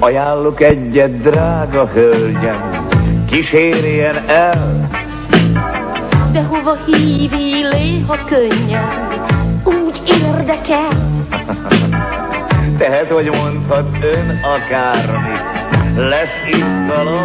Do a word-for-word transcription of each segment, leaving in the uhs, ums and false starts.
Ajánlok egyet, drága hölgyem, kísérjen el. De hova hívj, ha könnyen, úgy érdekel. Tehet, hogy mondhat ön akármit, lesz izgalom.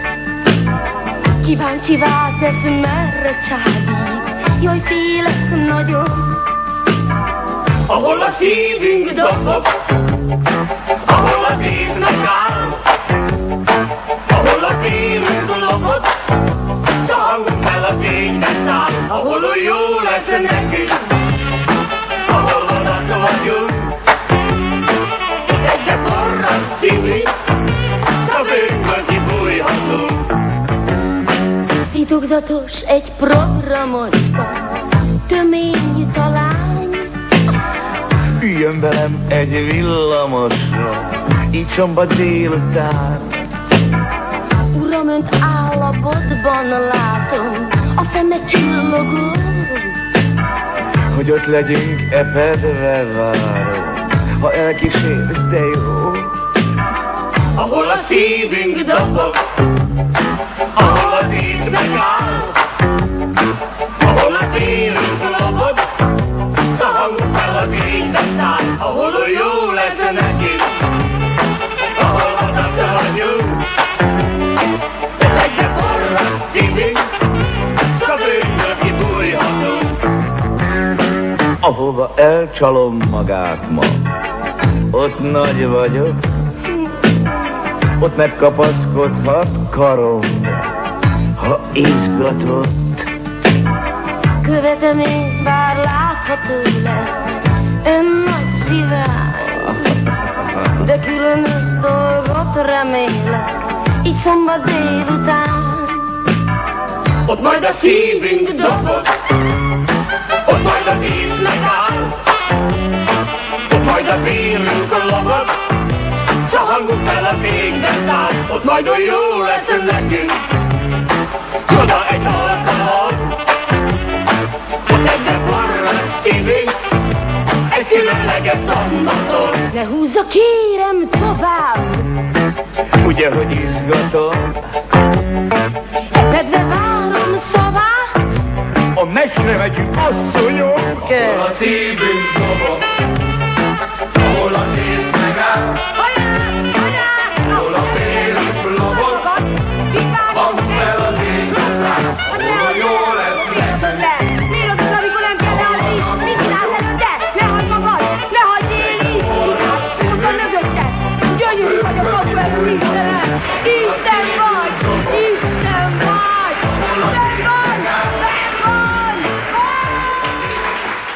Kíváncsivá tesz, merre csábít, jaj, félek nagyon. Ahol a szívünk dobog, ahol a víznek áll, ahol a szívünk lopog, szalunk el a fénynek száll, ahol jó lesz nekünk, ahol vadak vagyunk. Egyre forrad szívünk, szavőnkből kibújhatunk. Titokzatos egy programocska, tömény talány. Üljön velem egy villamosra, így szombat délután. Uram, önt állapotban látom, a szeme csillogó. Hogy ott legyünk epedve váró, ha elkísér, de jó. Ahol a szívünk dobog, ahol a víz megáll, ahol a szívünk lobog, szavunk fel a fénynek száll, ahol jó lesz nekünk, ahol vadak vagyunk. Egyre forrad szívünk, szavőnkből kibújhatunk. Ahova elcsalom magát ma, ott nagy vagyok, ott megkapaszkodhat karomra, ha izgatott. Követem én, bár látható lett, ön nagy szívány, de különös dolgot remélek, így szombat délután. Ott majd a szívünk dobog, ott majd a víz megáll, ott majd a vérünk lobog, szahangunk fel a fénynek száll, ott majd olyan jó lesz nekünk, csoda egy alkalom. Ott egyre forrad szívünk, egy különleges szombaton. Ne húzza, kérem, tovább! Ugye, hogy izgatom? Medve várom szavát! A mesre megyünk, asszonyok! Ahol a szívünk dobog,